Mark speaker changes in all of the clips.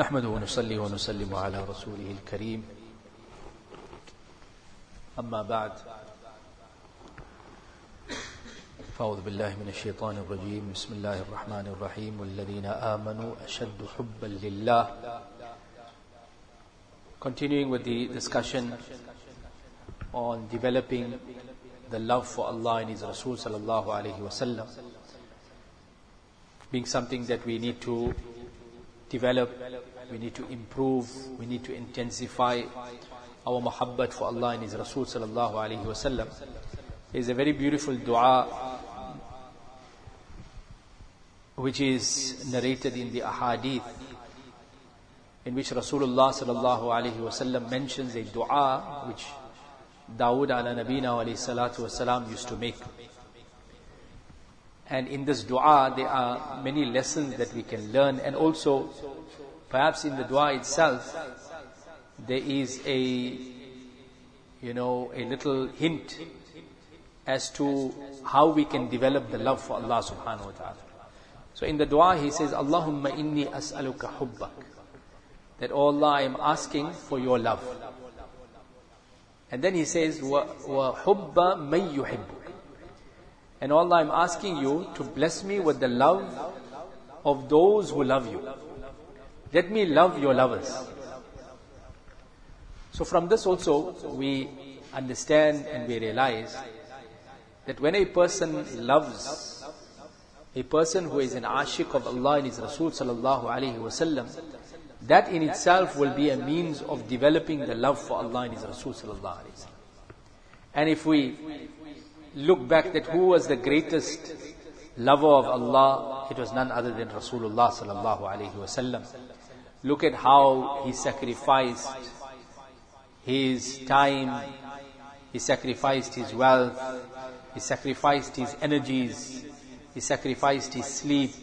Speaker 1: نحمده ونصلي ونسلم على رسوله الكريم أما بعد فأعوذ بالله من الشيطان الرجيم بسم الله الرحمن الرحيم والذين آمنوا أشد حبا لله. Continuing with the discussion on developing the love for Allah and His Rasul sallallahu alayhi wa sallam, being something that we need to develop, we need to improve, we need to intensify our muhabbat for Allah and His Rasul sallallahu alayhi wa sallam. There is a very beautiful dua which is narrated in the ahadith, in which Rasulullah sallallahu alayhi wa sallam mentions a dua which Dawood ala nabina alayhi salatu wasalam used to make. And in this dua there are many lessons that we can learn, and also perhaps in the dua itself there is a little hint as to how we can develop the love for Allah subhanahu wa ta'ala. So in the dua he says, Allahumma inni as'aluka hubbak, that oh Allah, I am asking for your love. And then he says, wa hubba man yuhibbuk, and Allah, I am asking you to bless me with the love of those who love you. Let me love your lovers. So from this also we understand and we realize that when a person loves, a person who is an ashik of Allah and His Rasul sallallahu alayhi wa sallam, that in itself will be a means of developing the love for Allah and His Rasul sallallahu alayhi wa sallam. And if we look back that who was the greatest lover of Allah, it was none other than Rasulullah sallallahu alayhi wa sallam. Look at how he sacrificed his time, he sacrificed his wealth, he sacrificed his energies, he sacrificed his sleep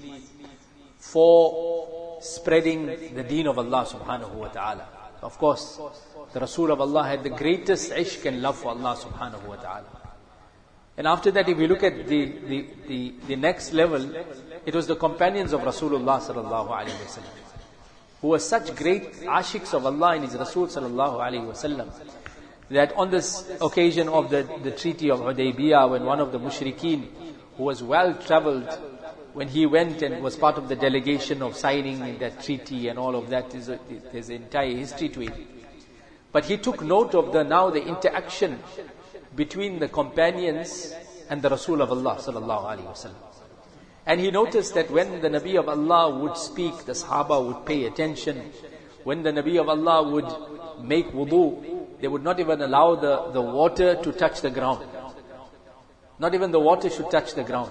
Speaker 1: for spreading the deen of Allah subhanahu wa ta'ala. Of course, the Rasul of Allah had the greatest ishq and love for Allah subhanahu wa ta'ala. And after that, if we look at the next level, it was the companions of Rasulullah sallallahu alayhi wa sallam, who were such great ashiks of Allah and His Rasul sallallahu alayhi wa sallam, that on this occasion of the treaty of Hudaybiyah, when one of the mushrikeen, who was well travelled, when he went and was part of the delegation of signing that treaty and all of that, there's an entire history to it. But he took note of the interaction between the companions and the Rasul of Allah sallallahu alaihi wasallam. And he noticed that when the Nabi of Allah would speak, the Sahaba would pay attention. When the Nabi of Allah would make wudu, they would not even allow the water to touch the ground. Not even the water should touch the ground.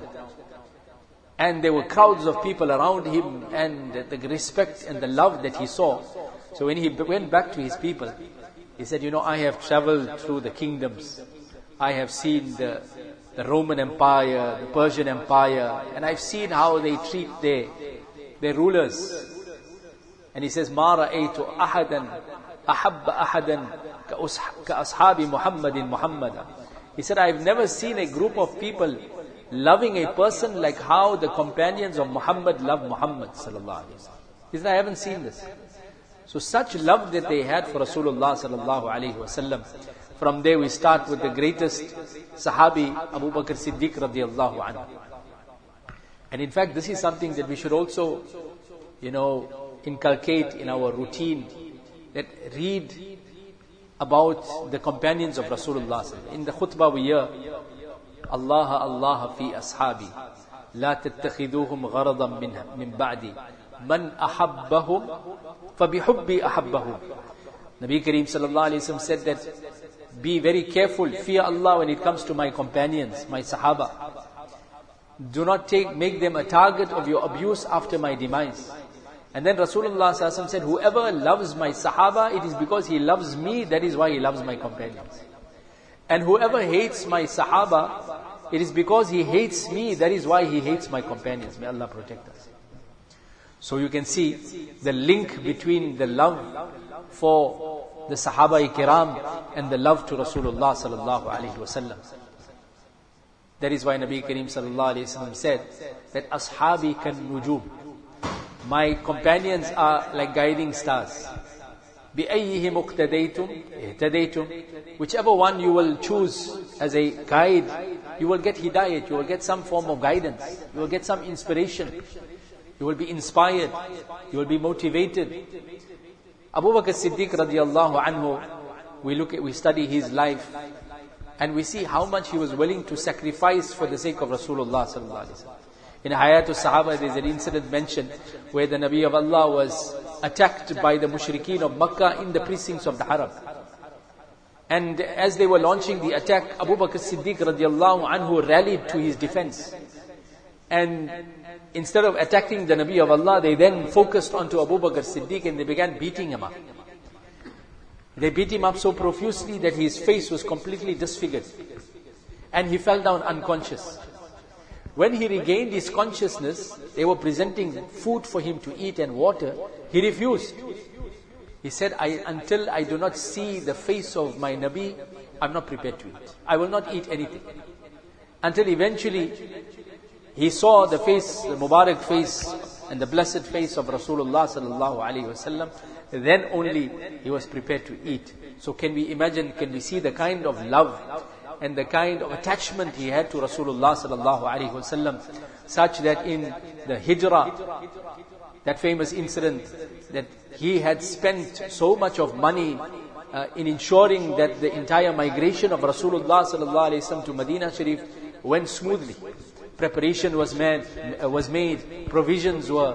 Speaker 1: And there were crowds of people around him, and the respect and the love that he saw. So when he went back to his people, he said, I have traveled through the kingdoms. I have seen the Roman Empire, the Persian Empire, and I've seen how they treat their rulers. And he says, مَا رَأَيْتُ أَحَدًا أَحَبَّ أَحَدًا كَأَصْحَابِ مُحَمَّدٍ مُحَمَّدًا. He said, I've never seen a group of people loving a person like how the companions of Muhammad love Muhammad sallallahu alaihi wasallam. He said, I haven't seen this. So such love that they had for Rasulullah sallallahu alaihi wasallam. From there we start with the greatest Sahabi, Abu Bakr Siddiq radiallahu anhu. And in fact, this is something that we should also, inculcate in our routine. That read about the companions of Rasulullah. In the khutbah we hear, Allah Allah fi ashabi, la tattakhiduhum gharadan min ba'di, man ahabbahum fabihubbi ahabbahum. Nabi Kareem sallallahu alayhi wa sallam said that, be very careful, fear Allah when it comes to my companions, my Sahaba. Do not make them a target of your abuse after my demise. And then Rasulullah sallallahu alaihi wasallam said, whoever loves my Sahaba, it is because he loves me, that is why he loves my companions. And whoever hates my Sahaba, it is because he hates me, that is why he hates my companions. May Allah protect us. So you can see the link between the love for the Sahaba-i-Kiram and the love to Rasulullah sallallahu alaihi wasallam. That is why Nabi Kareem sallallahu alaihi wasallam said that ashabi kan nujum. My companions are like guiding stars. بِأَيِّهِمْ اُقْتَدَيْتُمْ اهْتَدَيْتُمْ. Whichever one you will choose as a guide, you will get hidayat, you will get some form of guidance, you will get some inspiration, you will be inspired, you will be motivated. Abu Bakr Siddiq radiallahu anhu, we study his life, and we see how much he was willing to sacrifice for the sake of Rasulullah sallallahu alaihi wasallam. In Hayatul Sahaba, there is an incident mentioned where the Nabi of Allah was attacked by the mushrikeen of Makkah in the precincts of the Haram. And as they were launching the attack, Abu Bakr Siddiq radiallahu anhu rallied to his defense. And instead of attacking the Nabi of Allah, they then focused onto Abu Bakr Siddiq and they began beating him up. They beat him up so profusely that his face was completely disfigured. And he fell down unconscious. When he regained his consciousness, they were presenting food for him to eat and water. He refused. He said, until I do not see the face of my Nabi, I'm not prepared to eat. I will not eat anything. Until eventually, he saw the face, the Mubarak face, and the blessed face of Rasulullah sallallahu alaihi wasallam. Then only he was prepared to eat. So can we imagine, can we see the kind of love and the kind of attachment he had to Rasulullah sallallahu alaihi wasallam, such that in the Hijrah, that famous incident, that he had spent so much of money in ensuring that the entire migration of Rasulullah sallallahu alaihi wasallam to Medina Sharif went smoothly. Preparation was made, provisions were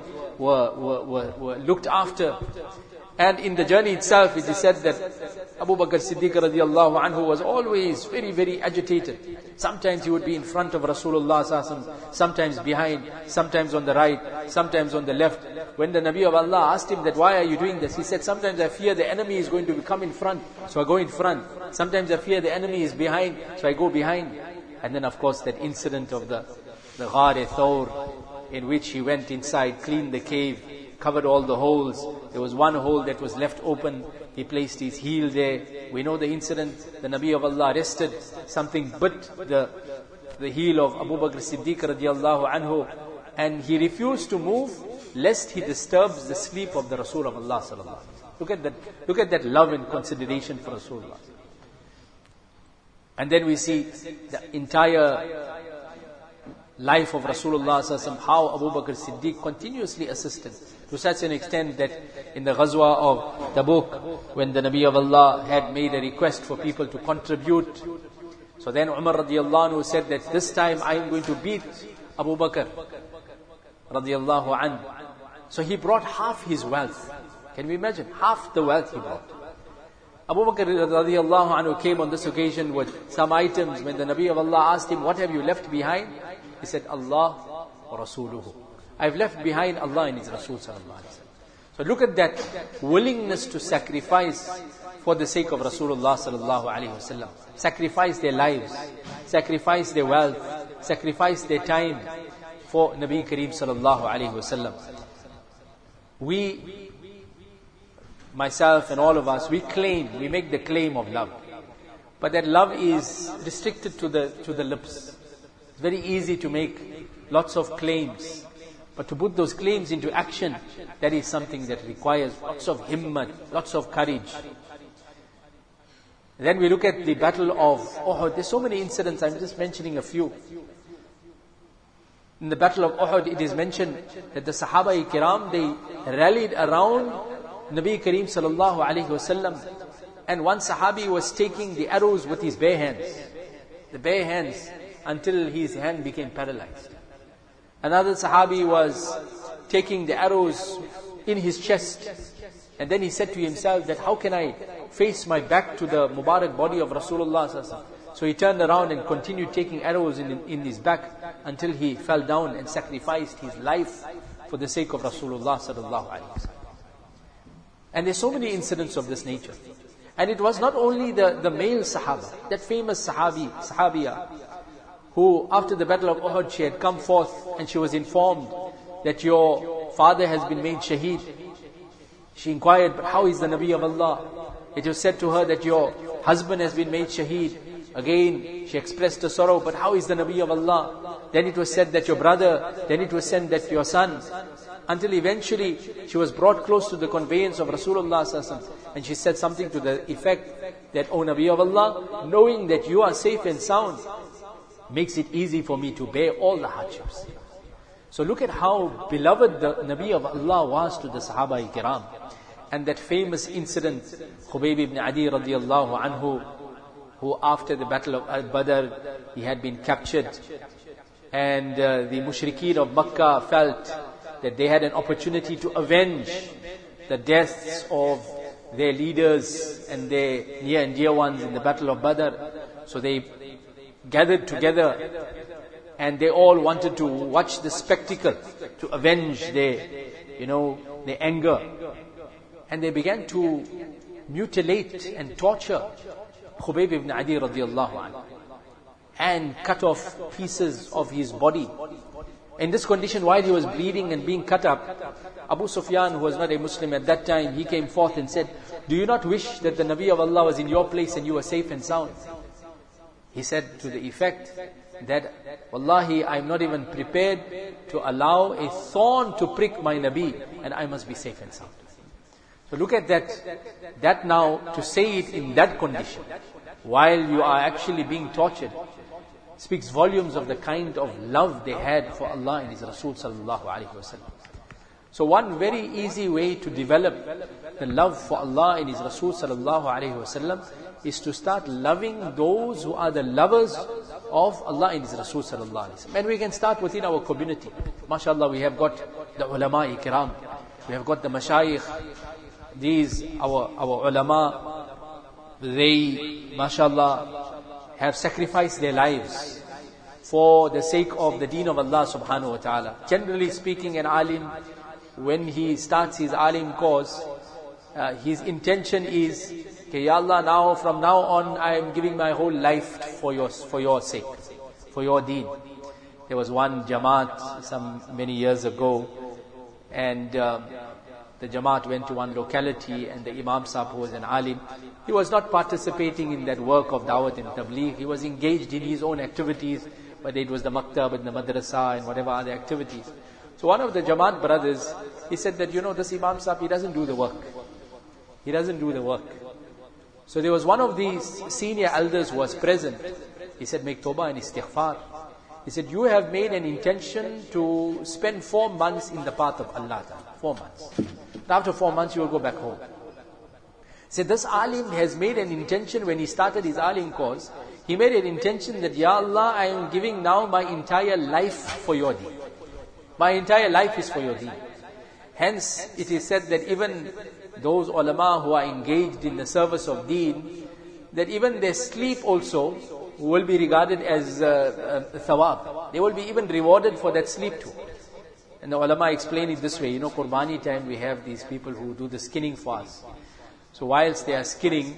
Speaker 1: looked after. And in the journey itself, it is said that Abu Bakr Siddiq radiallahu anhu was always very, very agitated. Sometimes he would be in front of Rasulullah sallallahu alaihi wasallam, sometimes behind, sometimes on the right, sometimes on the left. When the Nabi of Allah asked him that, why are you doing this? He said, sometimes I fear the enemy is going to come in front, so I go in front. Sometimes I fear the enemy is behind, so I go behind. And then of course that incident of the Ghar Thawr, in which he went inside, cleaned the cave, covered all the holes. There was one hole that was left open. He placed his heel there. We know the incident. The Nabi of Allah rested. Something bit the heel of Abu Bakr Siddiq radiallahu anhu. And he refused to move lest he disturbs the sleep of the Rasul of Allah sallallahu alaihi wasallam. Look at that love and consideration for Rasulullah. And then we see the entire life of Rasulullah sallallahu alaihi wasallam, how Abu Bakr Siddiq continuously assisted, to such an extent that in the Ghazwa of Tabuk, when the Nabi of Allah had made a request for people to contribute, so then Umar radiallahu anhu said that this time I am going to beat Abu Bakr radiallahu anhu. So he brought half his wealth. Can we imagine? Half the wealth he brought. Abu Bakr radiallahu anhu came on this occasion with some items. When the Nabi of Allah asked him, what have you left behind? He said, Allah wa Rasuluhu. I've left behind Allah and His Rasul sallallahu alaihi wasallam. So look at that willingness to sacrifice for the sake of Rasulullah sallallahu alaihi wasallam. Sacrifice their lives, sacrifice their wealth, sacrifice their time for Nabi Kareem sallallahu alaihi wasallam. We, myself and all of us, we make the claim of love. But that love is restricted to the lips. It's very easy to make lots of claims. But to put those claims into action, that is something that requires lots of himmat, lots of courage. Then we look at the battle of Uhud. There's so many incidents, I'm just mentioning a few. In the battle of Uhud, it is mentioned that the Sahaba-i-Kiram, they rallied around Nabi Kareem sallallahu alaihi wasallam, and one Sahabi was taking the arrows with his bare hands. The bare hands, until his hand became paralyzed. Another Sahabi was taking the arrows in his chest. And then he said to himself that how can I face my back to the Mubarak body of Rasulullah sallallahu alaihi wasallam? So he turned around and continued taking arrows in his back until he fell down and sacrificed his life for the sake of Rasulullah sallallahu alaihi wasallam. And there's so many incidents of this nature. And it was not only the male Sahaba, that famous Sahabiya, who after the battle of Uhud, she had come forth and she was informed that your father has been made shaheed. She inquired, but how is the Nabi of Allah? It was said to her that your husband has been made shaheed. Again, she expressed her sorrow, but how is the Nabi of Allah? then it was said that your brother, then it was said that your son, until eventually she was brought close to the conveyance of Rasulullah sallallahu alaihi wasallam, and she said something to the effect that, O Nabi of Allah, knowing that you are safe and sound makes it easy for me to bear all the hardships. So look at how beloved the Nabi of Allah was to the Sahaba-i-Kiram. And that famous incident, Khubayb ibn Adi radiallahu anhu, who after the battle of Badr, he had been captured. And the mushrikeen of Makkah felt that they had an opportunity to avenge the deaths of their leaders and their near and dear ones in the battle of Badr. So they gathered together and they all wanted to watch the spectacle to avenge their anger. And they began to mutilate and torture Khubayb ibn Adi radiallahu anhu and cut off pieces of his body. In this condition, while he was bleeding and being cut up, Abu Sufyan, who was not a Muslim at that time, he came forth and said, do you not wish that the Nabi of Allah was in your place and you were safe and sound? He said to the effect that, Wallahi, I am not even prepared to allow a thorn to prick my Nabi, and I must be safe and sound. So look at that. That now, to say it in that condition, while you are actually being tortured, speaks volumes of the kind of love they had for Allah and His Rasul sallallahu alaihi wasallam. So one very easy way to develop the love for Allah and His Rasul sallallahu alaihi wasallam is to start loving those who are the lovers of Allah and His Rasul sallallahu alaihi wasallam. And we can start within our community. MashaAllah, we have got the ulama-i-kiram, we have got the mashayikh. These, our ulama, they, mashallah, have sacrificed their lives for the sake of the deen of Allah subhanahu wa ta'ala. Generally speaking, an alim, when he starts his alim course, his intention is, okay, Ya Allah, from now on, I am giving my whole life for your sake, for your deen. There was one Jamaat many years ago, and the Jamaat went to one locality, and the Imam Sahib, who was an alim, he was not participating in that work of Dawat and Tabligh. He was engaged in his own activities, whether it was the maktab and the madrasa and whatever other activities. So one of the Jamaat brothers, he said that, this Imam Sahib, he doesn't do the work. He doesn't do the work. So there was one of these senior elders who was present. He said, make tawbah and istighfar. He said, you have made an intention to spend 4 months in the path of Allah. 4 months. After 4 months, you will go back home. He said, this alim has made an intention when he started his alim course. He made an intention that, Ya Allah, I am giving now my entire life for your deen. My entire life is for your deen. Hence, it is said that even those ulama who are engaged in the service of deen, that even their sleep also will be regarded as thawab. They will be even rewarded for that sleep too. And the ulama explain it this way, Qurbani time we have these people who do the skinning for us. So whilst they are skinning,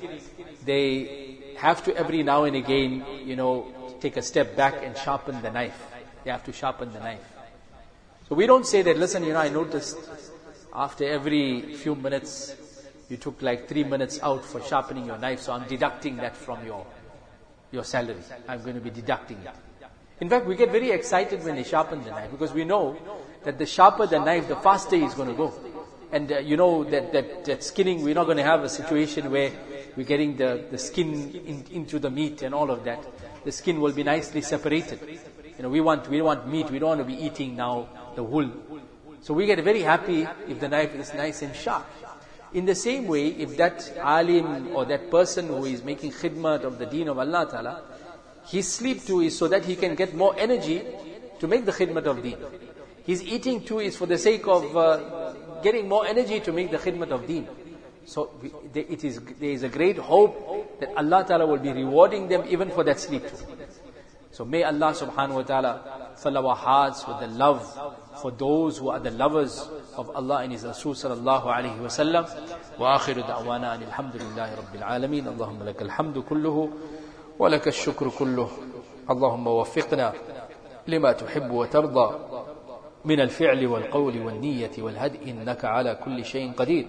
Speaker 1: they have to every now and again, take a step back and sharpen the knife. They have to sharpen the knife. So we don't say that, listen, I noticed after every few minutes, you took like 3 minutes out for sharpening your knife, so I'm deducting that from your salary. I'm going to be deducting that. In fact, we get very excited when they sharpen the knife, because we know that the sharper the knife, the faster he's going to go. And that skinning, we're not going to have a situation where we're getting the skin into the meat and all of that. The skin will be nicely separated. We want meat, we don't want to be eating now the wool. So we get very happy if the knife is nice and sharp. In the same way, if that alim or that person who is making khidmat of the deen of Allah Ta'ala, his sleep too is so that he can get more energy to make the khidmat of deen. His eating too is for the sake of getting more energy to make the khidmat of deen. So there is a great hope that Allah Ta'ala will be rewarding them even for that sleep too. So may Allah subhanahu wa ta'ala fill our hearts with the love for those who are the lovers of Allah and His Rasul sallallahu alayhi wa sallam. Wa akhiru da'wana alhamdulillahi rabbil alameen. Allahumma lakal hamdu kulluhu wa lakal shukru kulluhu. Allahumma waffiqna lima tuhibbu wa tarda من الفعل والقول والنية والهدء إنك على كل شيء قدير.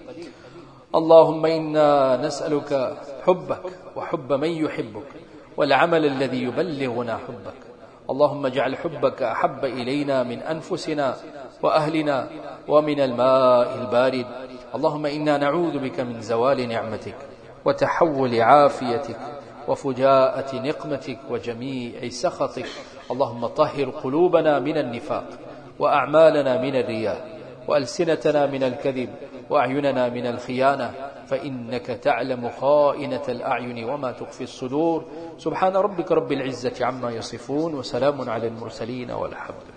Speaker 1: اللهم إنا نسألك حبك وحب من يحبك والعمل الذي يبلغنا حبك اللهم اجعل حبك أحب إلينا من أنفسنا وأهلنا ومن الماء البارد. اللهم إنا نعوذ بك من زوال نعمتك وتحول عافيتك وفجاءة نقمتك وجميع سخطك. اللهم طهر قلوبنا من النفاق وأعمالنا من الرياء وألسنتنا من الكذب وأعيننا من الخيانة، فإنك تعلم خائنة الأعين وما تخفي الصدور. سبحان ربك رب العزة عما يصفون، وسلام على المرسلين والحمد لله.